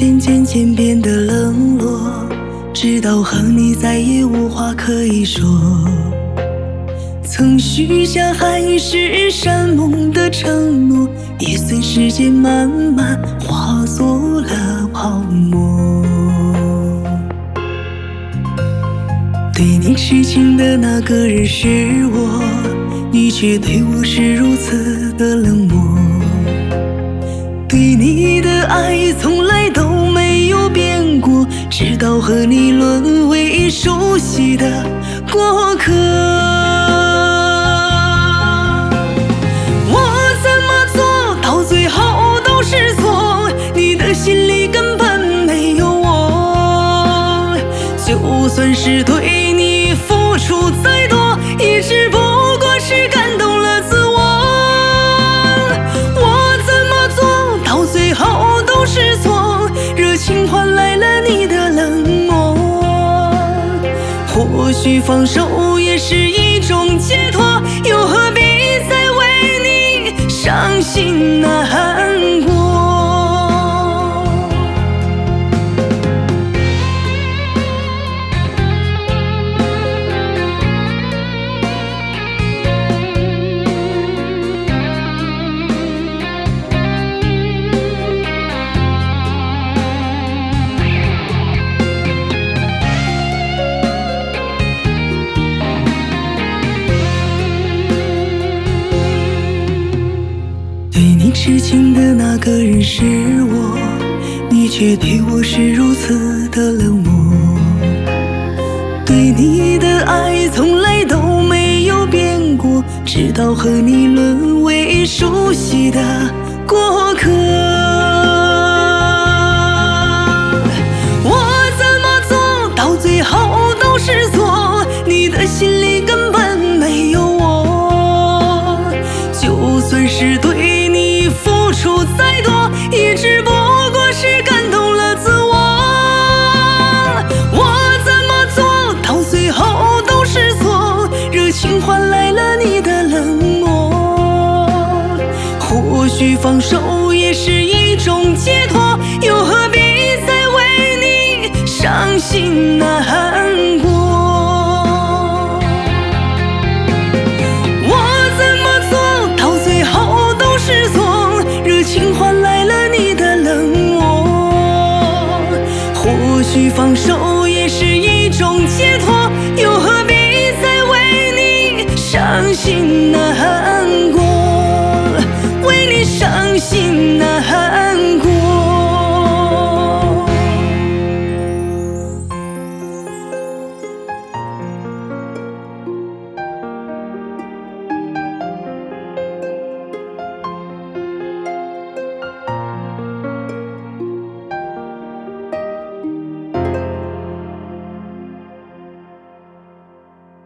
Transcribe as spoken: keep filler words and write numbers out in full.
渐渐渐变得冷落，直到和你再也无话可以说。曾许下海誓山盟的承诺，也随时间慢慢化作了泡沫。对你痴情的那个人是我，你却对我是如此的冷漠。对你的爱从来都没有变过，直到和你沦为熟悉的过客。我怎么做到最后都是错，你的心里根本没有我。就算是对你付出再多，也只不过是感动了自我。我怎么做到最后都是错，热情换来了你的冷漠。或许放手也是一种解脱，又何必再为你伤心难过。痴情的那个人是我，你却对我是如此的冷漠。对你的爱从来都没有变过，直到和你沦为熟悉的过客。我怎么做到最后都是错，你的心里根本没有我。就算是对你付出再多，也只不过是感动了自我。我怎么做到最后都是错，热情换来了你的冷漠。或许放手也是一种解脱，又何必再为你伤心难过。情换来了你的冷漠，或许放手也是一种解脱，又何必再为你伤心难过，为你伤心